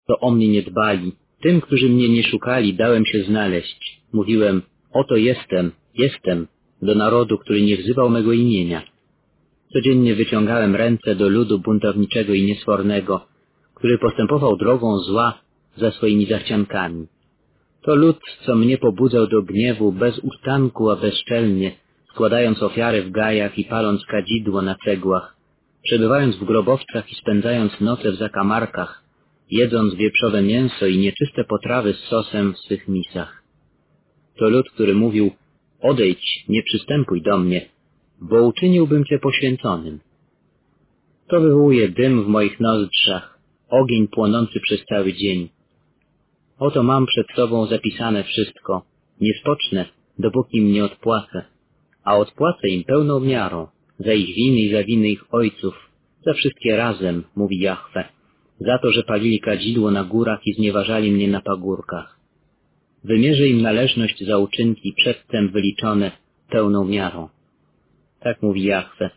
to o mnie nie dbali. Tym, którzy mnie nie szukali, dałem się znaleźć. Mówiłem, oto jestem, jestem, do narodu, który nie wzywał mego imienia. Codziennie wyciągałem ręce do ludu buntowniczego i niesfornego, który postępował drogą zła za swoimi zachciankami. To lud, co mnie pobudzał do gniewu bez ustanku, a bezczelnie, składając ofiary w gajach i paląc kadzidło na cegłach, przebywając w grobowcach i spędzając noce w zakamarkach, jedząc wieprzowe mięso i nieczyste potrawy z sosem w swych misach. To lud, który mówił, odejdź, nie przystępuj do mnie, bo uczyniłbym cię poświęconym. To wywołuje dym w moich nozdrzach, ogień płonący przez cały dzień. Oto mam przed sobą zapisane wszystko, nie spocznę, dopóki im nie odpłacę, a odpłacę im pełną miarą, za ich winy i za winy ich ojców, za wszystkie razem, mówi Jahwe, za to, że palili kadzidło na górach i znieważali mnie na pagórkach. Wymierzę im należność za uczynki przedtem wyliczone pełną miarą. Tak mówi Jahwe.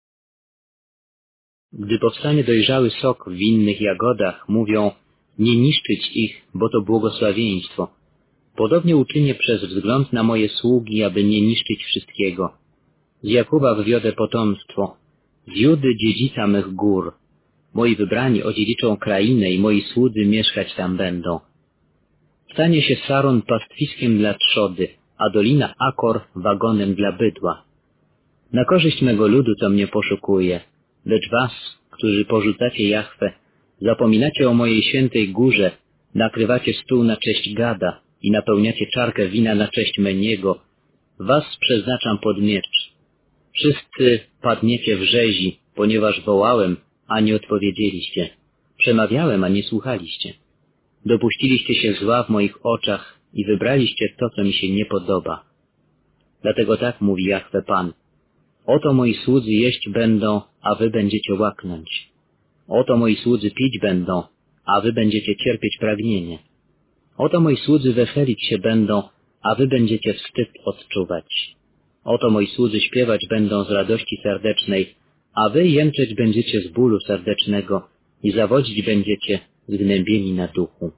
Gdy powstanie dojrzały sok w winnych jagodach, mówią, nie niszczyć ich, bo to błogosławieństwo. Podobnie uczynię przez wzgląd na moje sługi, aby nie niszczyć wszystkiego. Z Jakuba wywiodę potomstwo, z Judy dziedzica mych gór. Moi wybrani odziedziczą krainę i moi słudzy mieszkać tam będą. Stanie się Saron pastwiskiem dla trzody, a dolina Akor wagonem dla bydła. Na korzyść mego ludu, co mnie poszukuje, lecz was, którzy porzucacie Jahwe, zapominacie o mojej świętej górze, nakrywacie stół na cześć Gada i napełniacie czarkę wina na cześć Meniego, was przeznaczam pod miecz. Wszyscy padniecie w rzezi, ponieważ wołałem, a nie odpowiedzieliście. Przemawiałem, a nie słuchaliście. Dopuściliście się zła w moich oczach i wybraliście to, co mi się nie podoba. Dlatego tak mówi Jahwe Pan. Oto moi słudzy jeść będą, a wy będziecie łaknąć. Oto moi słudzy pić będą, a wy będziecie cierpieć pragnienie. Oto moi słudzy weselić się będą, a wy będziecie wstyd odczuwać. Oto moi słudzy śpiewać będą z radości serdecznej, a wy jęczeć będziecie z bólu serdecznego i zawodzić będziecie zgnębieni na duchu.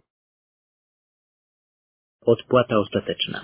Odpłata ostateczna.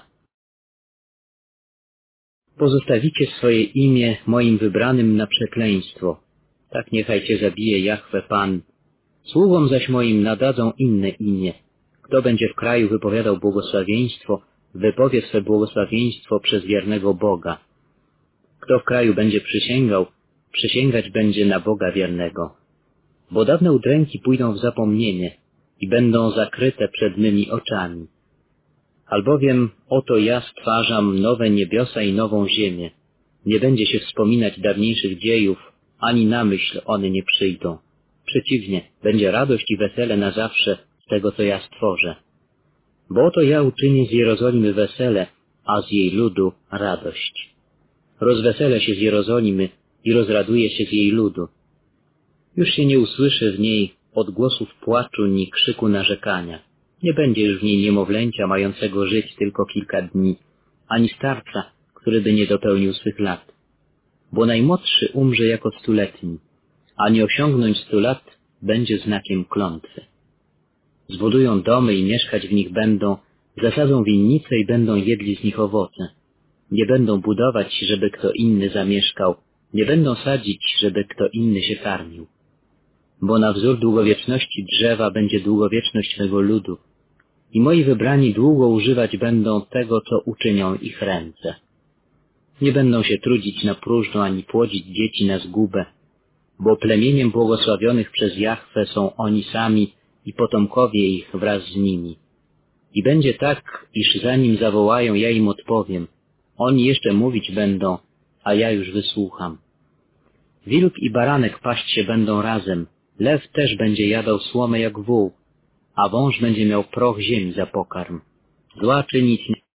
Pozostawicie swoje imię moim wybranym na przekleństwo. Tak niechaj cię zabije Jahwe Pan. Sługom zaś moim nadadzą inne imię. Kto będzie w kraju wypowiadał błogosławieństwo, wypowie swe błogosławieństwo przez wiernego Boga. Kto w kraju będzie przysięgał, przysięgać będzie na Boga wiernego. Bo dawne udręki pójdą w zapomnienie i będą zakryte przed mymi oczami. Albowiem oto ja stwarzam nowe niebiosa i nową ziemię. Nie będzie się wspominać dawniejszych dziejów, ani na myśl one nie przyjdą. Przeciwnie, będzie radość i wesele na zawsze z tego, co ja stworzę. Bo oto ja uczynię z Jerozolimy wesele, a z jej ludu radość. Rozweselę się z Jerozolimy i rozraduję się z jej ludu. Już się nie usłyszy w niej odgłosów płaczu ni krzyku narzekania. Nie będzie już w niej niemowlęcia mającego żyć tylko kilka dni, ani starca, który by nie dopełnił swych lat. Bo najmłodszy umrze jako 100-letni, a nie osiągnąć 100 lat będzie znakiem klątwy. Zbudują domy i mieszkać w nich będą, zasadzą winnice i będą jedli z nich owoce. Nie będą budować, żeby kto inny zamieszkał, nie będą sadzić, żeby kto inny się karmił. Bo na wzór długowieczności drzewa będzie długowieczność mego ludu i moi wybrani długo używać będą tego, co uczynią ich ręce. Nie będą się trudzić na próżno ani płodzić dzieci na zgubę, bo plemieniem błogosławionych przez Jahwe są oni sami i potomkowie ich wraz z nimi. I będzie tak, iż zanim zawołają, ja im odpowiem. Oni jeszcze mówić będą, a ja już wysłucham. Wilk i baranek paść się będą razem, lew też będzie jadał słomę jak wół, a wąż będzie miał proch ziemi za pokarm. Zła czynić